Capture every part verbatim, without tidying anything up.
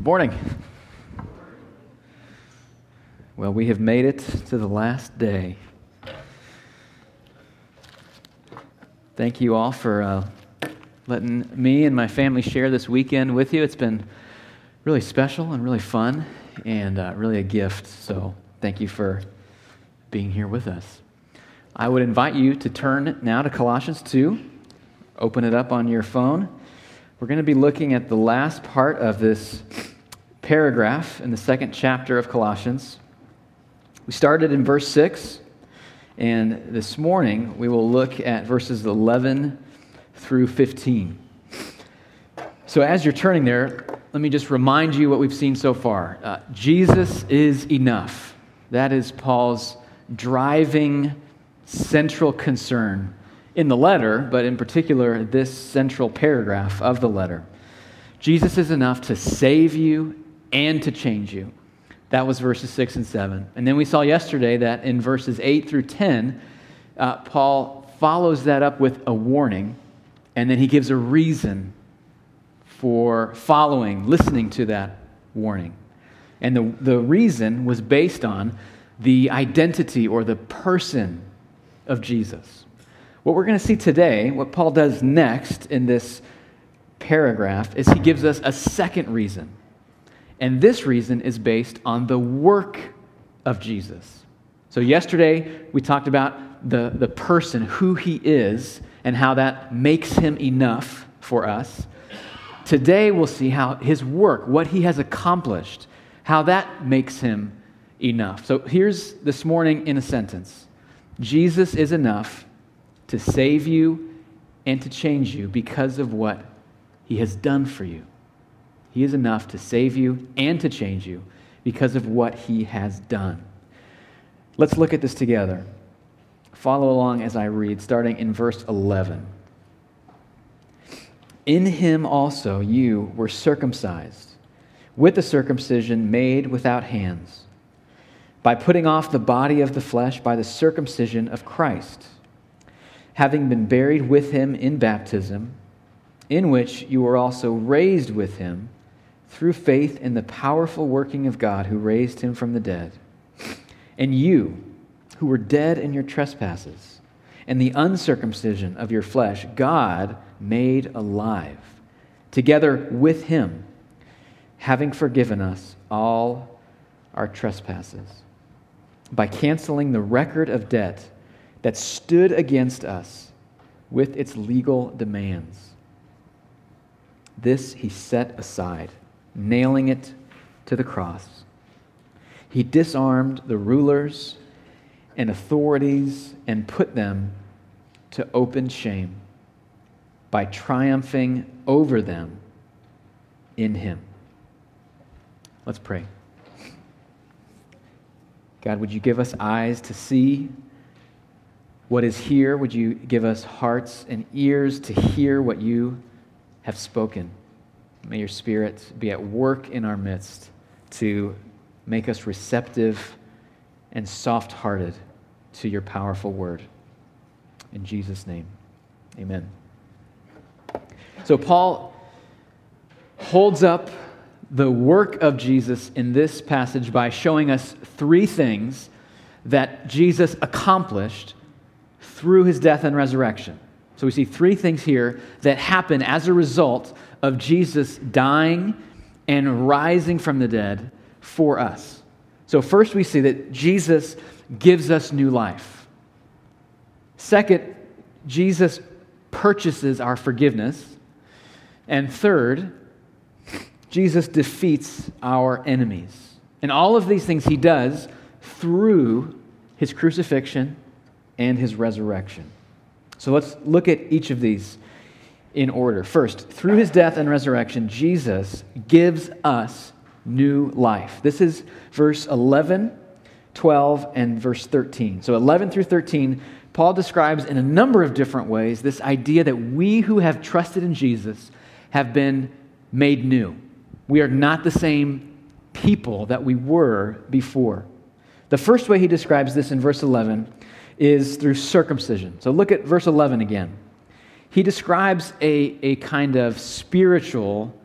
morning. Well, we have made it to the last day. Thank you all for uh, letting me and my family share this weekend with you. It's been really special and really fun and uh, really a gift. So thank you for being here with us. I would invite you to turn now to Colossians two. Open it up on your phone. We're going to be looking at the last part of this paragraph in the second chapter of Colossians. We started in verse six, and this morning we will look at verses eleven through fifteen. So as you're turning there, let me just remind you what we've seen so far. Uh, Jesus is enough. That is Paul's driving central concern in the letter, but in particular this central paragraph of the letter. Jesus is enough to save you and to change you. That was verses six and seven. And then we saw yesterday that in verses eight through ten, uh, Paul follows that up with a warning, and then he gives a reason for following, listening to that warning. And the, the reason was based on the identity or the person of Jesus. What we're going to see today, what Paul does next in this paragraph, is he gives us a second reason. And this reason is based on the work of Jesus. So yesterday we talked about the, the person, who he is, and how that makes him enough for us. Today we'll see how his work, what he has accomplished, how that makes him enough. So here's this morning in a sentence. Jesus is enough to save you and to change you because of what he has done for you. He is enough to save you and to change you because of what he has done. Let's look at this together. Follow along as I read, starting in verse eleven. In him also you were circumcised, with the circumcision made without hands, by putting off the body of the flesh by the circumcision of Christ, having been buried with him in baptism, in which you were also raised with him through faith in the powerful working of God who raised him from the dead. And you, who were dead in your trespasses and the uncircumcision of your flesh, God made alive, together with him, having forgiven us all our trespasses, by canceling the record of debt that stood against us with its legal demands. This he set aside, nailing it to the cross. He disarmed the rulers and authorities and put them to open shame by triumphing over them in him. Let's pray. God, would you give us eyes to see what is here? Would you give us hearts and ears to hear what you have spoken? May your Spirit be at work in our midst to make us receptive and soft-hearted to your powerful word. In Jesus' name, amen. So Paul holds up the work of Jesus in this passage by showing us three things that Jesus accomplished through his death and resurrection. So we see three things here that happen as a result of Jesus dying and rising from the dead for us. So first we see that Jesus gives us new life. Second, Jesus purchases our forgiveness. And third, Jesus defeats our enemies. And all of these things he does through his crucifixion and his resurrection. So let's look at each of these in order. First, through his death and resurrection, Jesus gives us new life. This is verse eleven, twelve, and verse thirteen. So eleven through thirteen, Paul describes in a number of different ways this idea that we who have trusted in Jesus have been made new. We are not the same people that we were before. The first way he describes this in verse eleven is through circumcision. So look at verse eleven again. He describes a, a kind of spiritual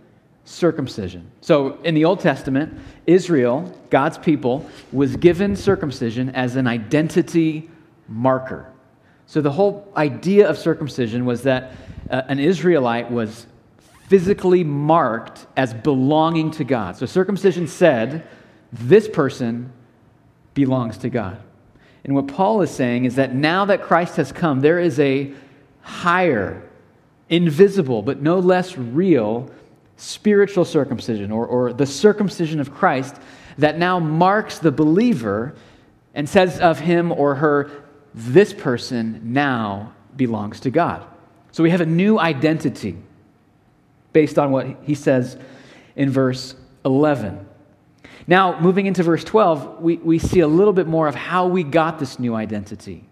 circumcision. So in the Old Testament, Israel, God's people, was given circumcision as an identity marker. So the whole idea of circumcision was that uh, an Israelite was physically marked as belonging to God. So circumcision said, this person belongs to God. And what Paul is saying is that now that Christ has come, there is a higher, invisible, but no less real spiritual circumcision, or, or the circumcision of Christ, that now marks the believer and says of him or her, this person now belongs to God. So we have a new identity based on what he says in verse eleven. Now, moving into verse twelve, we, we see a little bit more of how we got this new identity.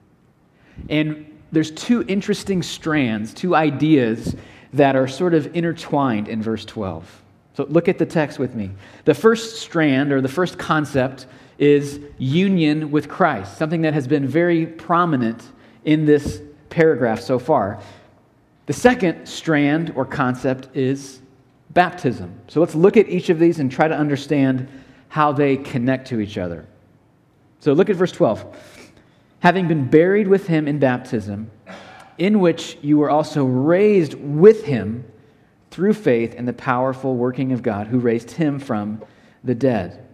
And there's two interesting strands, two ideas that are sort of intertwined in verse twelve. So look at the text with me. The first strand, or the first concept, is union with Christ, something that has been very prominent in this paragraph so far. The second strand or concept is baptism. So let's look at each of these and try to understand how they connect to each other. So look at verse twelve. Having been buried with him in baptism, in which you were also raised with him through faith in the powerful working of God who raised him from the dead.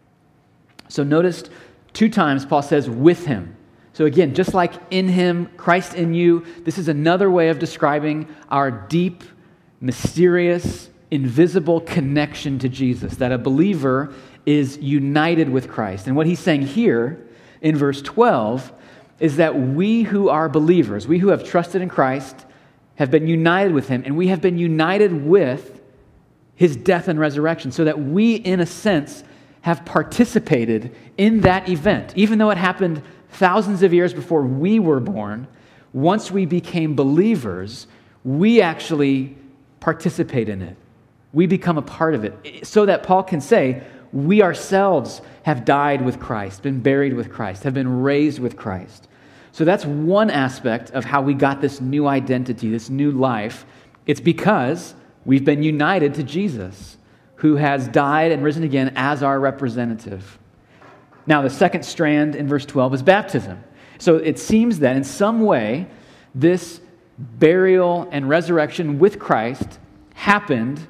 So notice two times Paul says with him. So again, just like in him, Christ in you, this is another way of describing our deep, mysterious, invisible connection to Jesus, that a believer is united with Christ. And what he's saying here in verse twelve is that we who are believers, we who have trusted in Christ, have been united with him, and we have been united with his death and resurrection, so that we, in a sense, have participated in that event. Even though it happened thousands of years before we were born, once we became believers, we actually participate in it. We become a part of it, so that Paul can say, we ourselves have died with Christ, been buried with Christ, have been raised with Christ. So that's one aspect of how we got this new identity, this new life. It's because we've been united to Jesus, who has died and risen again as our representative. Now, the second strand in verse twelve is baptism. So it seems that in some way, this burial and resurrection with Christ happened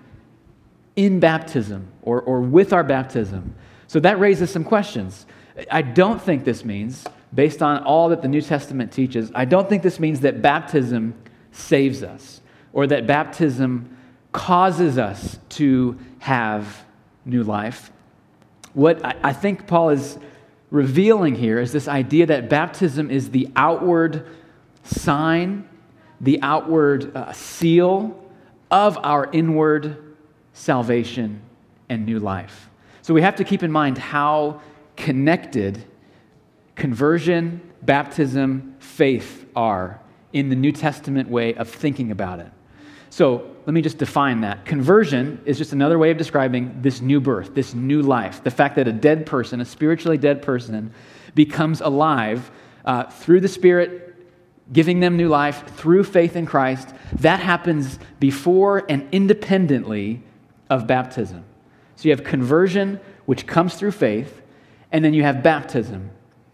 in baptism, or, or with our baptism. So that raises some questions. I don't think this means, based on all that the New Testament teaches, I don't think this means that baptism saves us, or that baptism causes us to have new life. What I, I think Paul is revealing here is this idea that baptism is the outward sign, the outward uh, seal of our inward salvation and new life. So we have to keep in mind how connected conversion, baptism, faith are in the New Testament way of thinking about it. So let me just define that. Conversion is just another way of describing this new birth, this new life. The fact that a dead person, a spiritually dead person, becomes alive uh, through the Spirit, giving them new life through faith in Christ. That happens before and independently of baptism. So you have conversion, which comes through faith, and then you have baptism.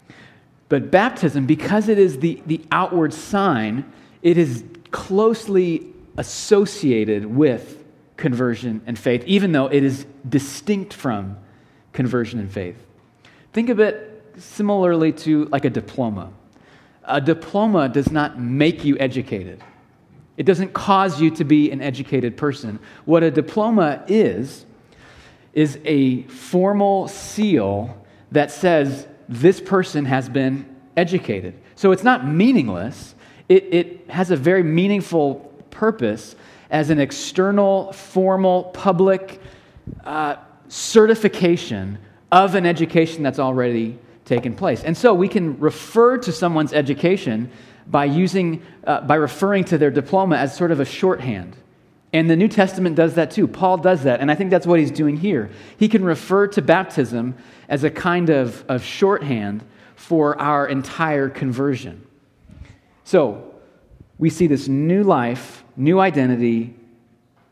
But baptism, because it is the, the outward sign, it is closely associated with conversion and faith, even though it is distinct from conversion and faith. Think of it similarly to like a diploma. A diploma does not make you educated. It doesn't cause you to be an educated person. What a diploma is, is a formal seal that says this person has been educated. So it's not meaningless. It, it has a very meaningful purpose as an external, formal, public uh, certification of an education that's already taken place. And so we can refer to someone's education by using, uh, by referring to their diploma as sort of a shorthand. And the New Testament does that too. Paul does that, and I think that's what he's doing here. He can refer to baptism as a kind of, of shorthand for our entire conversion. So, we see this new life, new identity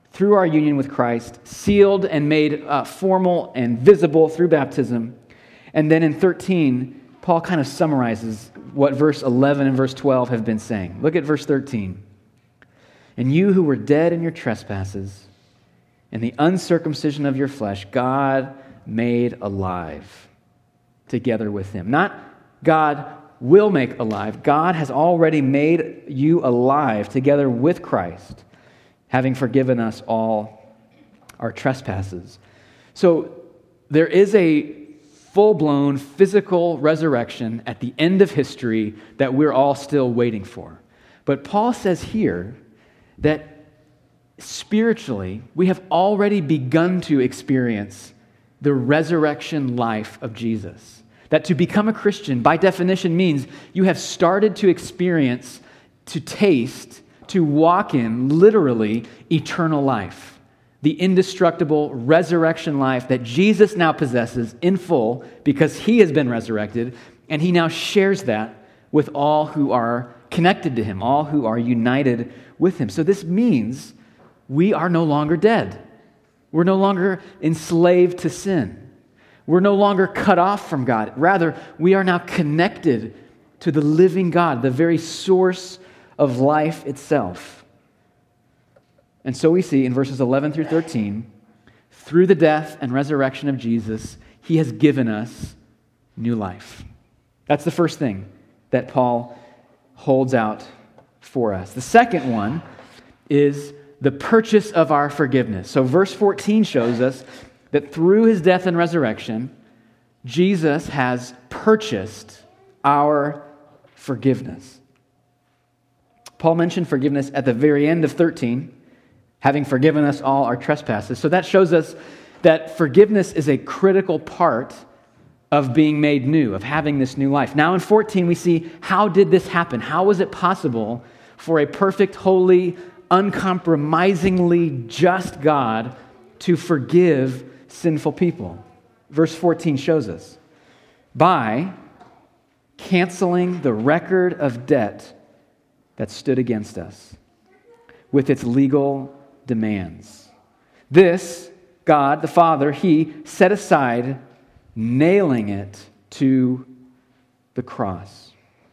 through our union with Christ, sealed and made uh, formal and visible through baptism. And then in thirteen, Paul kind of summarizes what verse eleven and verse twelve have been saying. Look at verse thirteen. And you who were dead in your trespasses and the uncircumcision of your flesh, God made alive together with him. Not God will make alive. God has already made you alive together with Christ, having forgiven us all our trespasses. So there is a full-blown physical resurrection at the end of history that we're all still waiting for. But Paul says here that spiritually, we have already begun to experience the resurrection life of Jesus. That to become a Christian, by definition, means you have started to experience, to taste, to walk in, literally, eternal life. The indestructible resurrection life that Jesus now possesses in full because he has been resurrected, and he now shares that with all who are connected to him, all who are united with him. So this means we are no longer dead. We're no longer enslaved to sin. We're no longer cut off from God. Rather, we are now connected to the living God, the very source of life itself. And so we see in verses eleven through thirteen, through the death and resurrection of Jesus, he has given us new life. That's the first thing that Paul holds out for us. The second one is the purchase of our forgiveness. So verse fourteen shows us that through his death and resurrection, Jesus has purchased our forgiveness. Paul mentioned forgiveness at the very end of thirteen, having forgiven us all our trespasses. So that shows us that forgiveness is a critical part of being made new, of having this new life. Now in fourteen, we see how did this happen? How was it possible for a perfect, holy, uncompromisingly just God to forgive sinful people? Verse fourteen shows us. By canceling the record of debt that stood against us with its legal demands. This, God, the Father, he set aside, nailing it to the cross.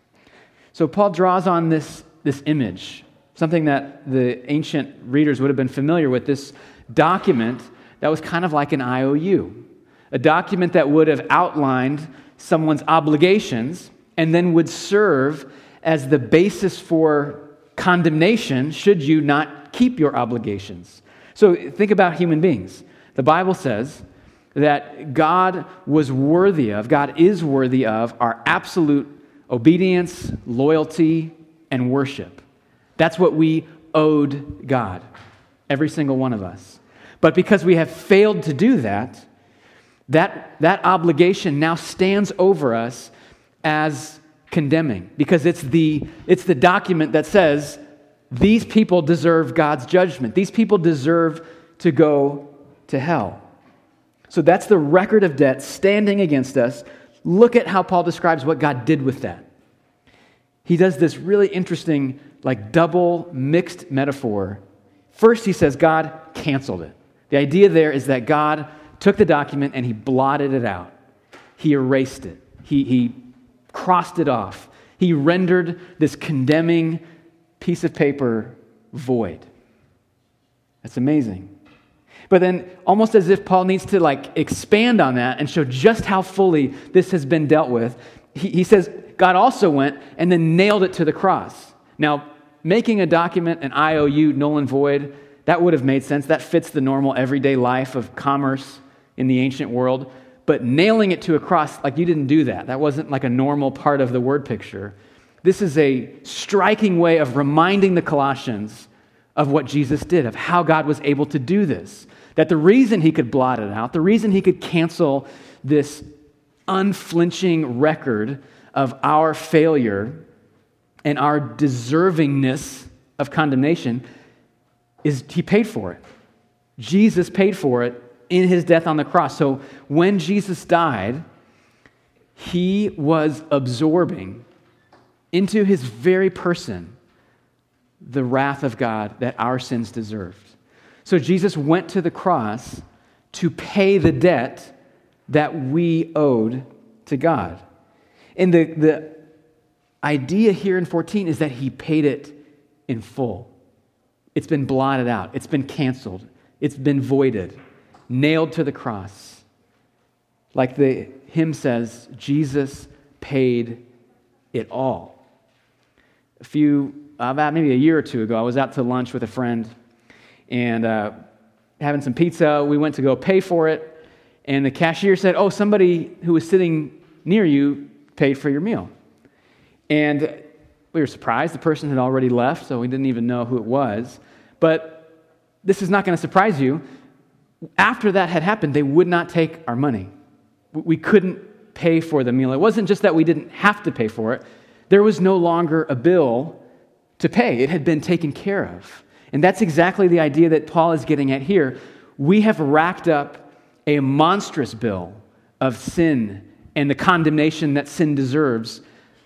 So Paul draws on this, this image, something that the ancient readers would have been familiar with, this document that was kind of like an I O U, a document that would have outlined someone's obligations and then would serve as the basis for condemnation should you not keep your obligations. So think about human beings. The Bible says that God was worthy of, God is worthy of our absolute obedience, loyalty, and worship. That's what we owed God, every single one of us. But because we have failed to do that, that, that obligation now stands over us as condemning, because it's the, it's the document that says these people deserve God's judgment. These people deserve to go to hell. So that's the record of debt standing against us. Look at how Paul describes what God did with that. He does this really interesting, like double mixed metaphor. First, he says God canceled it. The idea there is that God took the document and he blotted it out. He erased it. He, he crossed it off. He rendered this condemning piece of paper void. That's amazing. But then, almost as if Paul needs to like expand on that and show just how fully this has been dealt with, he, he says God also went and then nailed it to the cross. Now, making a document an I O U, null and void, that would have made sense. That fits the normal everyday life of commerce in the ancient world. But nailing it to a cross, like you didn't do that. That wasn't like a normal part of the word picture. This is a striking way of reminding the Colossians of what Jesus did, of how God was able to do this. That the reason he could blot it out, the reason he could cancel this unflinching record of our failure and our deservingness of condemnation is he paid for it. Jesus paid for it in his death on the cross. So when Jesus died, he was absorbing into his very person the wrath of God that our sins deserved. So Jesus went to the cross to pay the debt that we owed to God. And the, the idea here in fourteen is that he paid it in full. It's been blotted out. It's been canceled. It's been voided, nailed to the cross. Like the hymn says, Jesus paid it all. A few, about maybe a year or two ago, I was out to lunch with a friend and uh, having some pizza. We went to go pay for it, and the cashier said, oh, somebody who was sitting near you paid for your meal. And we were surprised. The person had already left, so we didn't even know who it was. But this is not going to surprise you. After that had happened, they would not take our money. We couldn't pay for the meal. It wasn't just that we didn't have to pay for it. There was no longer a bill to pay. It had been taken care of. And that's exactly the idea that Paul is getting at here. We have racked up a monstrous bill of sin and the condemnation that sin deserves,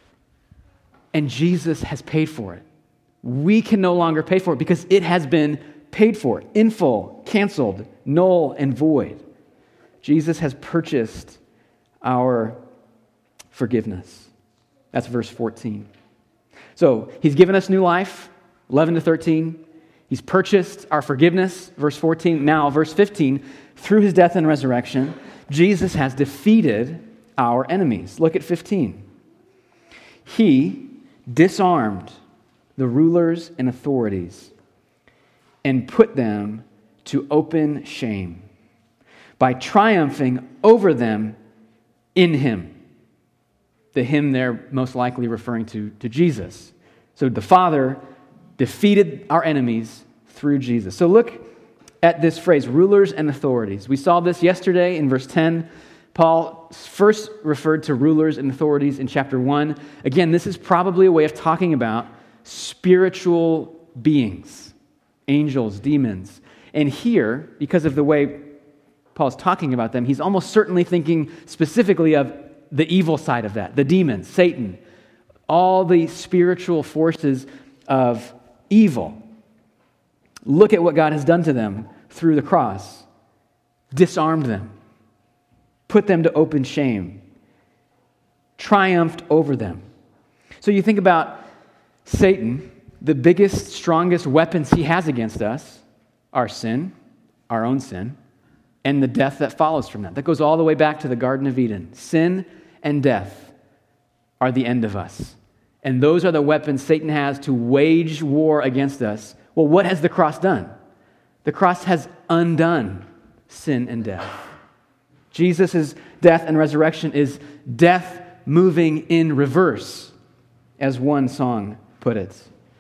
and Jesus has paid for it. We can no longer pay for it because it has been paid for, in full, canceled, null and void. Jesus has purchased our forgiveness. That's verse fourteen. So he's given us new life, eleven to thirteen. He's purchased our forgiveness, verse fourteen. Now, verse fifteen, through his death and resurrection, Jesus has defeated our enemies. Look at fifteen. He disarmed the rulers and authorities and put them to open shame by triumphing over them in him. The him there most likely referring to, to Jesus. So the Father defeated our enemies through Jesus. So look at this phrase, rulers and authorities. We saw this yesterday in verse ten. Paul first referred to rulers and authorities in chapter one. Again, this is probably a way of talking about spiritual beings, angels, demons. And here, because of the way Paul's talking about them, he's almost certainly thinking specifically of the evil side of that, the demons, Satan, all the spiritual forces of evil. Look at what God has done to them through the cross. Disarmed them. Put them to open shame. Triumphed over them. So you think about Satan, the biggest, strongest weapons he has against us are sin, our own sin, and the death that follows from that. That goes all the way back to the Garden of Eden. Sin and death are the end of us. And those are the weapons Satan has to wage war against us. Well, what has the cross done? The cross has undone sin and death. Jesus' death and resurrection is death moving in reverse, as one song put it.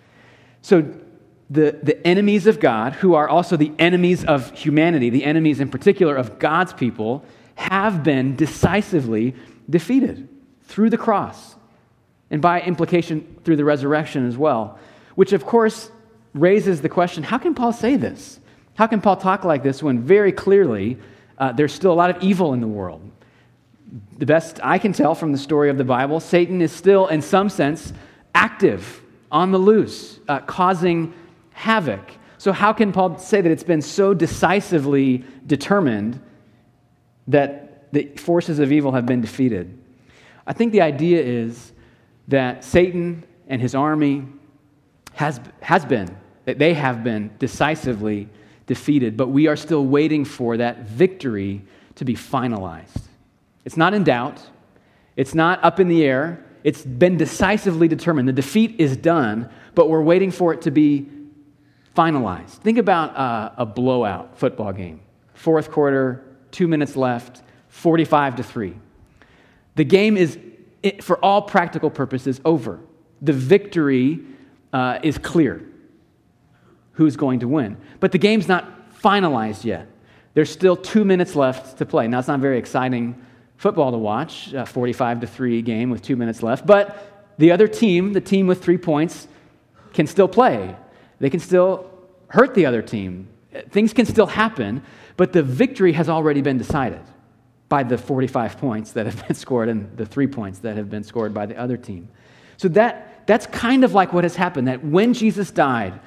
So the, the enemies of God, who are also the enemies of humanity, the enemies in particular of God's people, have been decisively defeated through the cross, and by implication through the resurrection as well, which of course raises the question, how can Paul say this? How can Paul talk like this when very clearly uh, there's still a lot of evil in the world? The best I can tell from the story of the Bible, Satan is still, in some sense, active, on the loose, uh, causing havoc. So how can Paul say that it's been so decisively determined that the forces of evil have been defeated? I think the idea is that Satan and his army has, has been, that they have been decisively defeated, but we are still waiting for that victory to be finalized. It's not in doubt. It's not up in the air. It's been decisively determined. The defeat is done, but we're waiting for it to be finalized. Think about uh, a blowout football game. Fourth quarter, two minutes left, forty-five to three. The game is, for all practical purposes, over. The victory uh, is clear. Who's going to win? But the game's not finalized yet. There's still two minutes left to play. Now, it's not very exciting football to watch, a forty-five to three game with two minutes left, but the other team, the team with three points, can still play. They can still hurt the other team. Things can still happen, but the victory has already been decided by the forty-five points that have been scored and the three points that have been scored by the other team. So that that's kind of like what has happened, that when Jesus died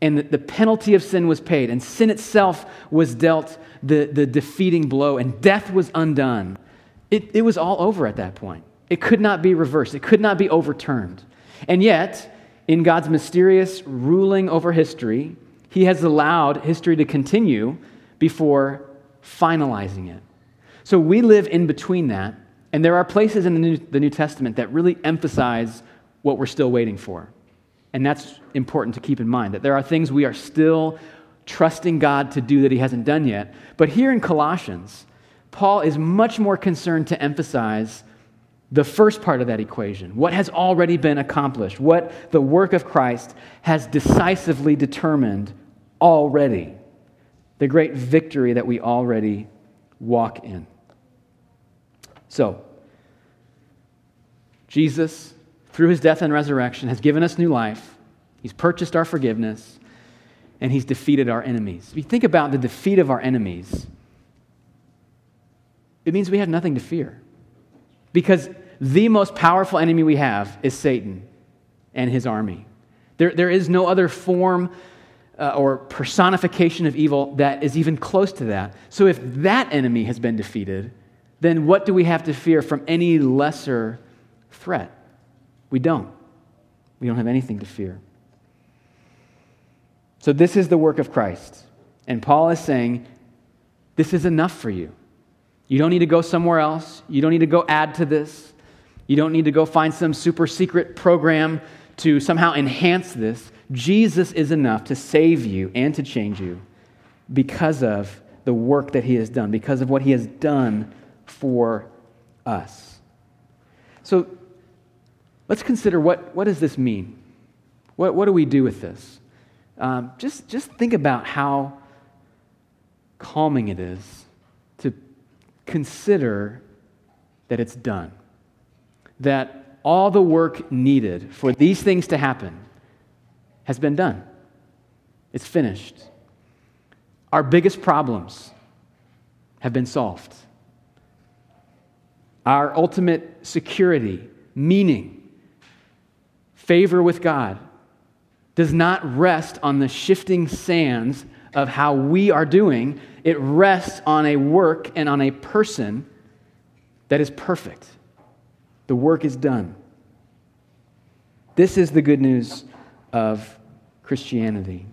and the, the penalty of sin was paid, and sin itself was dealt the, the defeating blow, and death was undone, it, it was all over at that point. It could not be reversed. It could not be overturned. And yet, in God's mysterious ruling over history, he has allowed history to continue before finalizing it. So we live in between that, and there are places in the New, the New Testament that really emphasize what we're still waiting for. And that's important to keep in mind, that there are things we are still trusting God to do that he hasn't done yet. But here in Colossians, Paul is much more concerned to emphasize the first part of that equation, what has already been accomplished, what the work of Christ has decisively determined already, the great victory that we already walk in. So, Jesus, through his death and resurrection, has given us new life. He's purchased our forgiveness, and he's defeated our enemies. If you think about the defeat of our enemies, it means we have nothing to fear. Because the most powerful enemy we have is Satan and his army. There, there is no other form uh, or personification of evil that is even close to that. So if that enemy has been defeated, then what do we have to fear from any lesser threat? We don't. We don't have anything to fear. So this is the work of Christ. And Paul is saying, this is enough for you. You don't need to go somewhere else. You don't need to go add to this. You don't need to go find some super secret program to somehow enhance this. Jesus is enough to save you and to change you because of the work that he has done, because of what he has done for us. So let's consider what, what does this mean? What, what do we do with this? Um, just, just think about how calming it is to consider that it's done. That all the work needed for these things to happen has been done. It's finished. Our biggest problems have been solved. Our ultimate security, meaning, favor with God, does not rest on the shifting sands of how we are doing. It rests on a work and on a person that is perfect. The work is done. This is the good news of Christianity.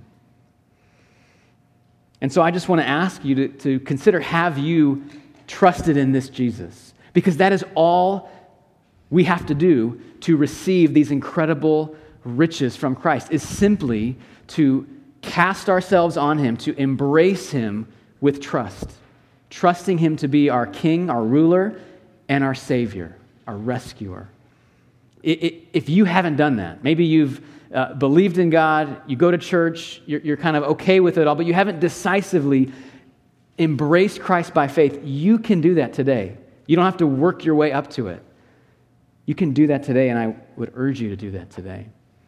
And so I just want to ask you to, to consider, have you trusted in this Jesus? Because that is all we have to do to receive these incredible riches from Christ, is simply to cast ourselves on him, to embrace him with trust, trusting him to be our King, our ruler, and our Savior, our rescuer. It, it, if you haven't done that, maybe you've uh, believed in God, you go to church, you're, you're kind of okay with it all, but you haven't decisively embraced Christ by faith, you can do that today. You don't have to work your way up to it. You can do that today, and I would urge you to do that today.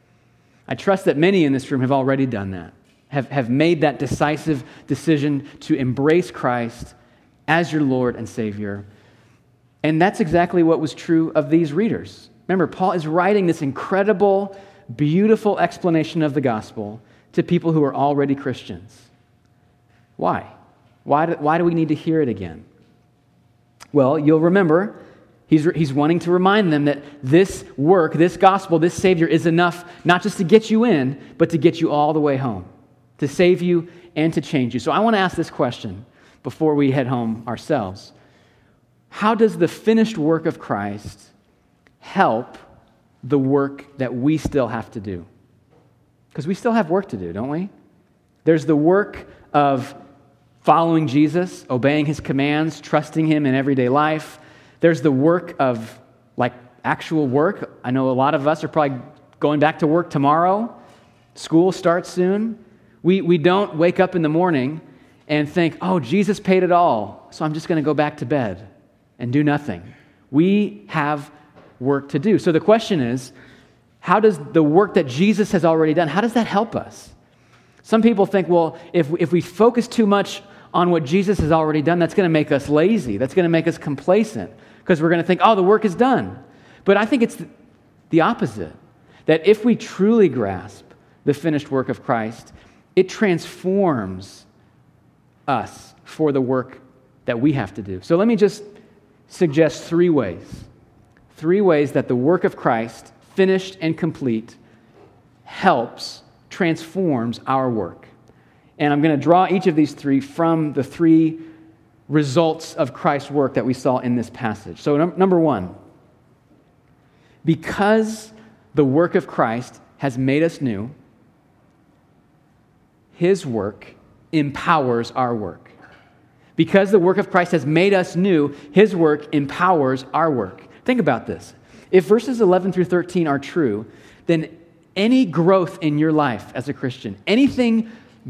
I trust that many in this room have already done that, have, have made that decisive decision to embrace Christ as your Lord and Savior. And that's exactly what was true of these readers. Remember, Paul is writing this incredible, beautiful explanation of the gospel to people who are already Christians. Why? Why do, why do we need to hear it again? Well, you'll remember, he's, he's wanting to remind them that this work, this gospel, this Savior is enough not just to get you in, but to get you all the way home, to save you and to change you. So I want to ask this question before we head home ourselves. How does the finished work of Christ help the work that we still have to do? Because we still have work to do, don't we? There's the work of following Jesus, obeying his commands, trusting him in everyday life. There's the work of, like, actual work. I know a lot of us are probably going back to work tomorrow. School starts soon. We, we don't wake up in the morning and think, oh, Jesus paid it all, so I'm just going to go back to bed and do nothing. We have work to do. So the question is, how does the work that Jesus has already done, how does that help us? Some people think, well, if, if we focus too much on what Jesus has already done, that's going to make us lazy. That's going to make us complacent because we're going to think, oh, the work is done. But I think it's the opposite, that if we truly grasp the finished work of Christ, it transforms us for the work that we have to do. So let me just suggest three ways. Three ways that the work of Christ, finished and complete, helps, transforms our work. And I'm going to draw each of these three from the three results of Christ's work that we saw in this passage. So num- number one, because the work of Christ has made us new, His work empowers our work. Because the work of Christ has made us new, His work empowers our work. Think about this. If verses eleven through thirteen are true, then any growth in your life as a Christian, anything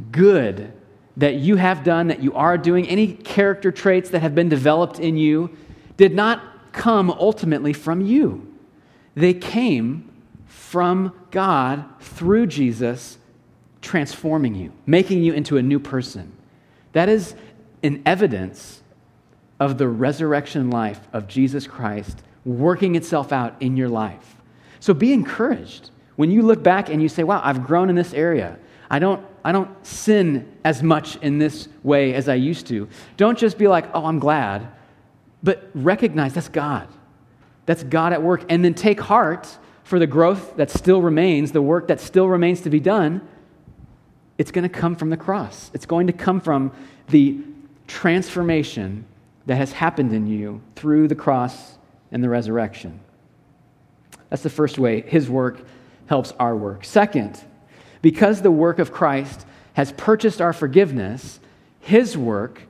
good that you have done, that you are doing, any character traits that have been developed in you, did not come ultimately from you. They came from God through Jesus, transforming you, making you into a new person. That is an evidence of the resurrection life of Jesus Christ working itself out in your life. So be encouraged. When you look back and you say, wow, I've grown in this area. I don't, I don't sin as much in this way as I used to. Don't just be like, oh, I'm glad. But recognize that's God. That's God at work. And then take heart for the growth that still remains, the work that still remains to be done. It's going to come from the cross. It's going to come from the transformation that has happened in you through the cross and the resurrection. That's the first way His work helps our work. Second, because the work of Christ has purchased our forgiveness, His work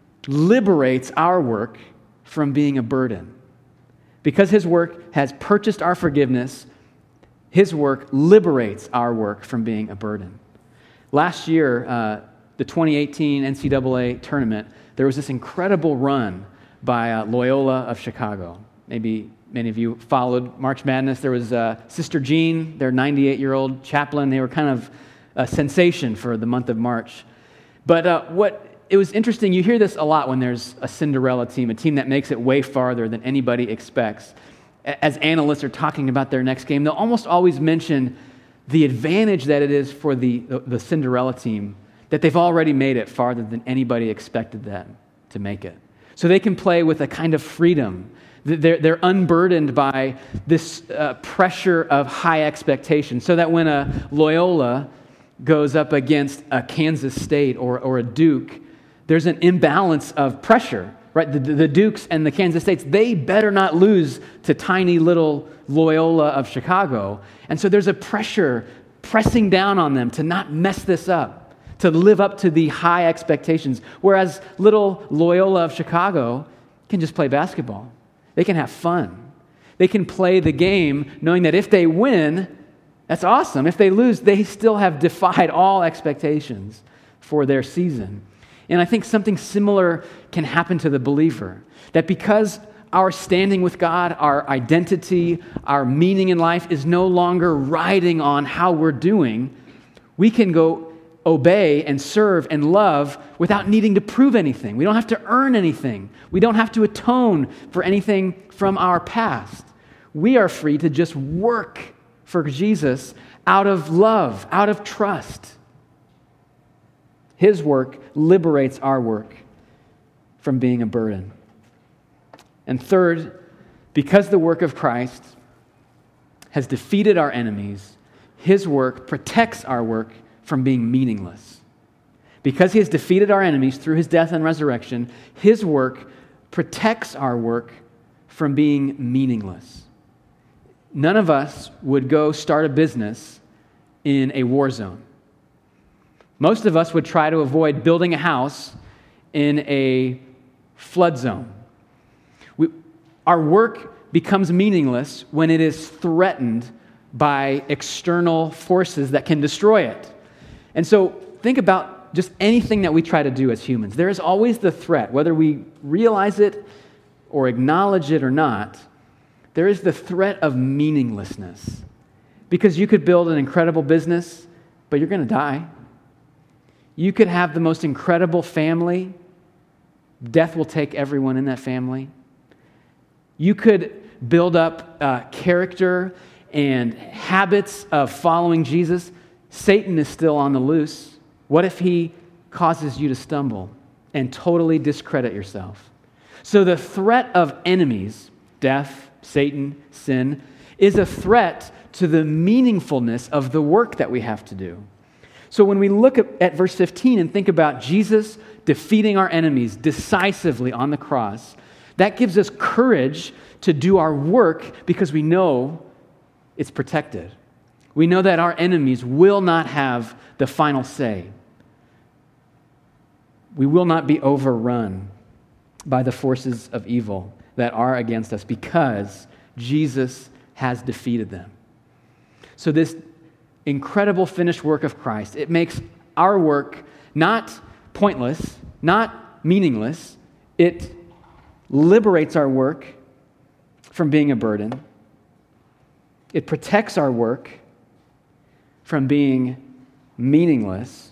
liberates our work from being a burden. Because His work has purchased our forgiveness, His work liberates our work from being a burden. Last year, uh, the twenty eighteen N C double A tournament, there was this incredible run by uh, Loyola of Chicago. Maybe many of you followed March Madness. There was uh, Sister Jean, their ninety-eight-year-old chaplain. They were kind of a sensation for the month of March. But uh, what it was interesting, you hear this a lot when there's a Cinderella team, a team that makes it way farther than anybody expects. As analysts are talking about their next game, they'll almost always mention the advantage that it is for the, the, the Cinderella team that they've already made it farther than anybody expected them to make it. So they can play with a kind of freedom. They're, they're unburdened by this uh, pressure of high expectations, so that when a Loyola goes up against a Kansas State or, or a Duke, there's an imbalance of pressure, right? The, the Dukes and the Kansas States, they better not lose to tiny little Loyola of Chicago. And so there's a pressure pressing down on them to not mess this up, to live up to the high expectations. Whereas little Loyola of Chicago can just play basketball. They can have fun. They can play the game knowing that if they win, that's awesome. If they lose, they still have defied all expectations for their season. And I think something similar can happen to the believer. That because our standing with God, our identity, our meaning in life is no longer riding on how we're doing, we can go obey and serve and love without needing to prove anything. We don't have to earn anything. We don't have to atone for anything from our past. We are free to just work for Jesus out of love, out of trust. His work liberates our work from being a burden. And third, because the work of Christ has defeated our enemies, His work protects our work from being meaningless. Because He has defeated our enemies through His death and resurrection, His work protects our work from being meaningless. None of us would go start a business in a war zone. Most of us would try to avoid building a house in a flood zone. We, our work becomes meaningless when it is threatened by external forces that can destroy it. And so think about just anything that we try to do as humans. There is always the threat, whether we realize it or acknowledge it or not, there is the threat of meaninglessness. Because you could build an incredible business, but you're going to die. You could have the most incredible family. Death will take everyone in that family. You could build up uh, character and habits of following Jesus. Satan is still on the loose, What if he causes you to stumble and totally discredit yourself? So the threat of enemies, death, Satan, sin, is a threat to the meaningfulness of the work that we have to do. So when we look at, at verse fifteen and think about Jesus defeating our enemies decisively on the cross, that gives us courage to do our work because we know it's protected. We know that our enemies will not have the final say. We will not be overrun by the forces of evil that are against us because Jesus has defeated them. So this incredible finished work of Christ, it makes our work not pointless, not meaningless. It liberates our work from being a burden. It protects our work from being meaningless.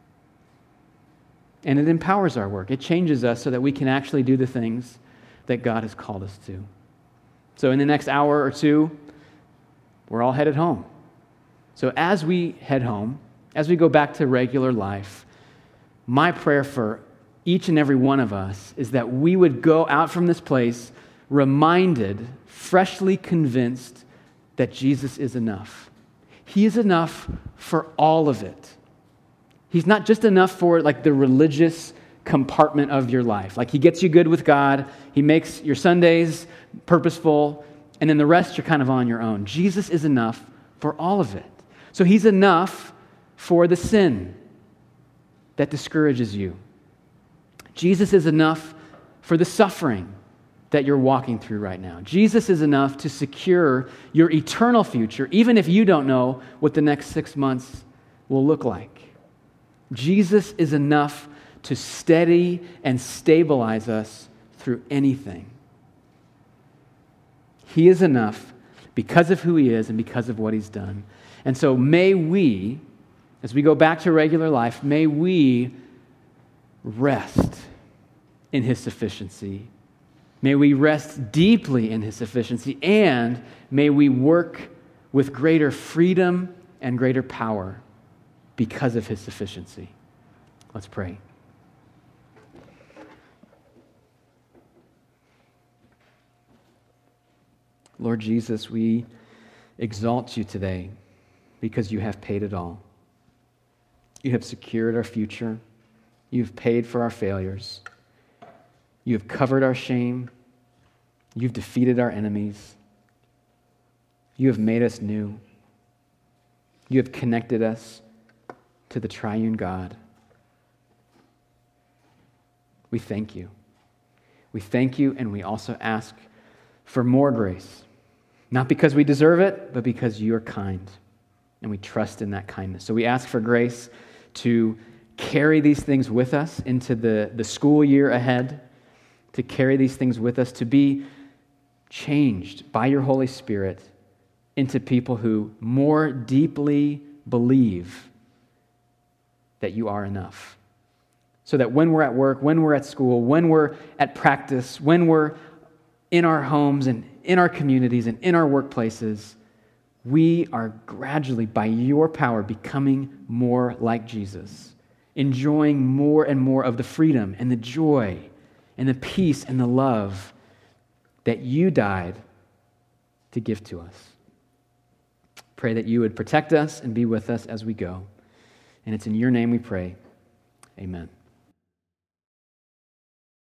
And it empowers our work. It changes us so that we can actually do the things that God has called us to. So in the next hour or two, we're all headed home. So as we head home, as we go back to regular life, my prayer for each and every one of us is that we would go out from this place reminded, freshly convinced that Jesus is enough. He is enough for all of it. He's not just enough for like the religious compartment of your life. Like he gets you good with God, he makes your Sundays purposeful, and then the rest you're kind of on your own. Jesus is enough for all of it. So he's enough for the sin that discourages you. Jesus is enough for the suffering that you're walking through right now. Jesus is enough to secure your eternal future, even if you don't know what the next six months will look like. Jesus is enough to steady and stabilize us through anything. He is enough because of who he is and because of what he's done. And so may we, as we go back to regular life, may we rest in his sufficiency. May we rest deeply in his sufficiency, and may we work with greater freedom and greater power because of his sufficiency. Let's pray. Lord Jesus, we exalt you today because you have paid it all. You have secured our future. You've paid for our failures. You have covered our shame. You've defeated our enemies. You have made us new. You have connected us to the triune God. We thank you. We thank you, and we also ask for more grace. Not because we deserve it, but because you are kind, and we trust in that kindness. So we ask for grace to carry these things with us into the, the school year ahead, to carry these things with us, to be changed by your Holy Spirit into people who more deeply believe that you are enough. So that when we're at work, when we're at school, when we're at practice, when we're in our homes and in our communities and in our workplaces, we are gradually, by your power, becoming more like Jesus, enjoying more and more of the freedom and the joy and the peace and the love that you died to give to us. Pray that you would protect us and be with us as we go. And it's in your name we pray. Amen.